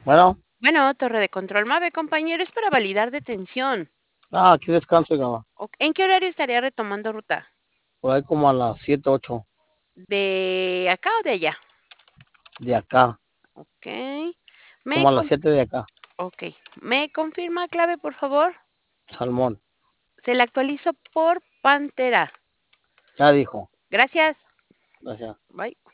Bueno, Bueno, torre de control MAVE, compañero, es para validar detención. aquí descanso, oiga, ¿En qué horario estaría retomando ruta? por ahí como a las 7, 8 ¿De acá o de allá? de acá, Ok. como Me a las con 7 de acá, ok. ¿Me confirma clave, por favor? salmón, Se la actualizo por Pantera. ya dijo, Gracias. gracias. Bye.